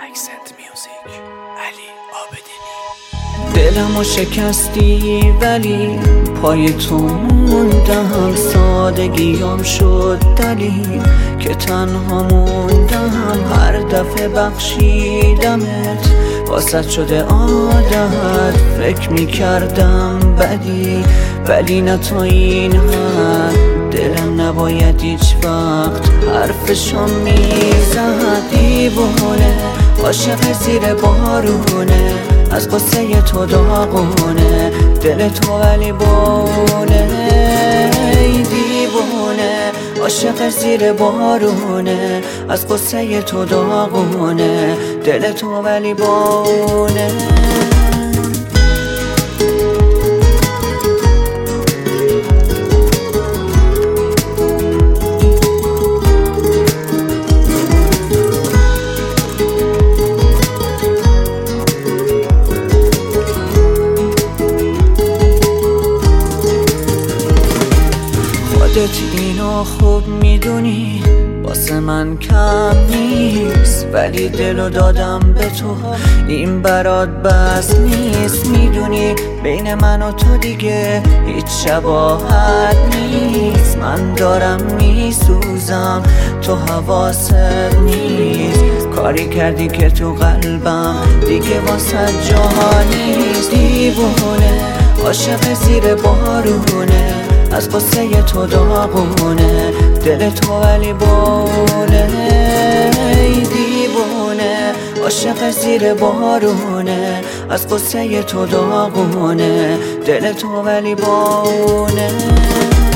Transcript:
اکسنت میوزیک علی عابدینی. دلمو شکستی ولی پای تو موندم، سادگیام شد دلیل که تنها موندم. هر دفعه بخشیدمت واسط شده عادت، فکر میکردم بدی ولی نه تا این حد. دلم نباید هیچ وقت حرفشو میزد. دیوونه عاشق زیر بارونه، از قصه تو داغونه، دل تو ولی بونه. دیوونه عاشق زیر بارونه، از قصه تو داغونه، دل تو ولی بونه. خودت اینو خوب میدونی واسه من کم نیست، ولی دلو دادم به تو، این برات بس نیست. میدونی بین من و تو دیگه هیچ شباهت نیست. من دارم میسوزم تو حواست نیست، کاری کردی که تو قلبم دیگه واسه جا نیست. دیوونه عاشق زیر بارونه، از قصه تو داغونه، دل تو ولی بونه. دیوونه عاشق زیر بارونه، از قصه تو داغونه، دل تو ولی بونه.